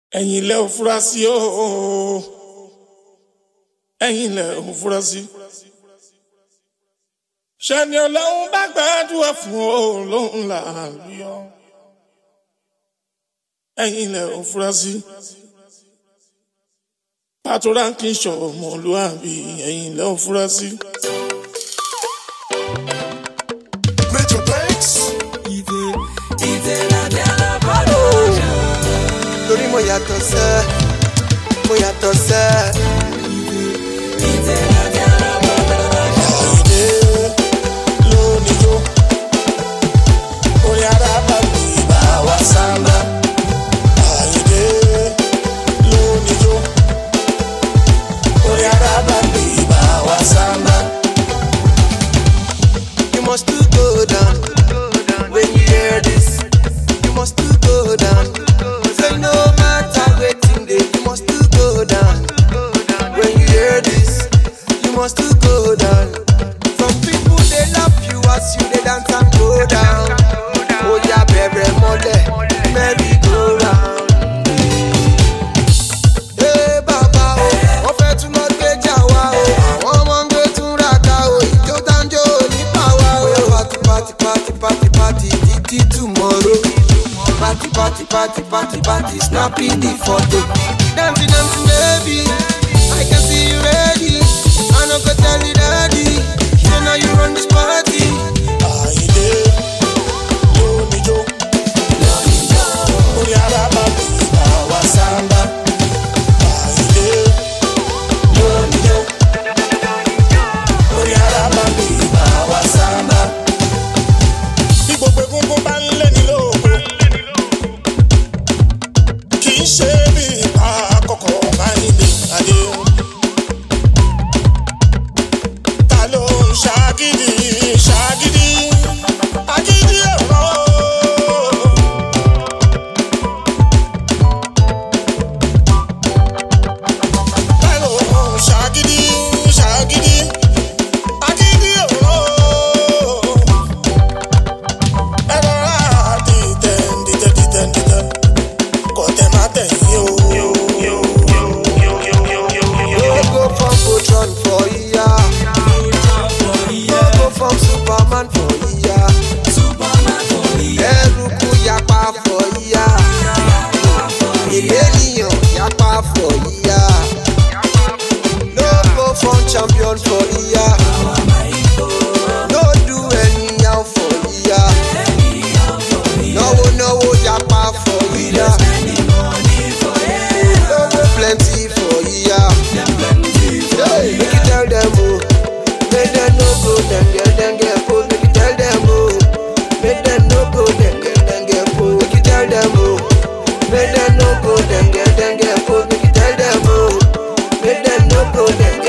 ẹ̀yin lẹ ò fura sí o ẹ̀yin lẹ ò fura sí. ṣẹ́ni ọlọ́run bá gbàdúrà fún o lóhùn làálùyọ ẹ̀yin lẹ ò fura sí. Pàtó ránkì ṣọmọlúàbí ẹ̀yin lẹ ò fura sí. Major Banks. Torí mo yàtọ̀ sẹ́, mo yàtọ̀ sẹ́. Àyìndé lónìí jó, orí ara bá mi bá wa sáńbà. Àyìndé lónìí jó, orí ara bá mi bá wa sáńbà. You must do go down when you hear this. You must do go down. Say no matter waiting day, you must do go down. When you hear this, you must do go down. Some people they love you as you they dance and go down. Oh yeah, baby, mole, merry go round. Hey Baba, wọ́n fẹ́ tún lọ gbé jà wá o. Àwọn ọmọ ń gbé tún ra ká o. Ìjó dáńjó nípa wa o. Party, party, party, party, party, títí tomorrow. Party, party, party, party, party, snapping the photo. Dancing, dancing, baby, I can see you ready. I no go tell you daddy, you know you run this party. Àyìndé lónìí jó, orí ara bá mi bá wa sáńbà. Àyìndé lónìí jó, orí ara bá mi bá wa sáńbà. Bí gbogbo egungun bá ń lé ní lóko, kì í ṣe bí ipa àkọ́kọ́ máa ń lè adé. Ta ló ń ṣàgídí ṣàgídí agídí ẹ̀rọ? Ta ló ń ṣàgídí ṣàgídí agídí ẹ̀rọ? Ẹ̀rọ rà dìtẹ̀ kò tẹ̀ má tẹ̀yìn o. No go from Voltron for iya. No go from Superman for iya. Eruku yapa for iya. Ènìyàn yapa for iya. No go from champion for iya. No do anyhow for iya. No yapa for iya. No plenty for iya. Hey, make you tell them oh, make them no go then get post. Make you tell them oh, make them no go then get post. Make you tell them oh, make them no go then get post. Make you tell them oh, make them no go then get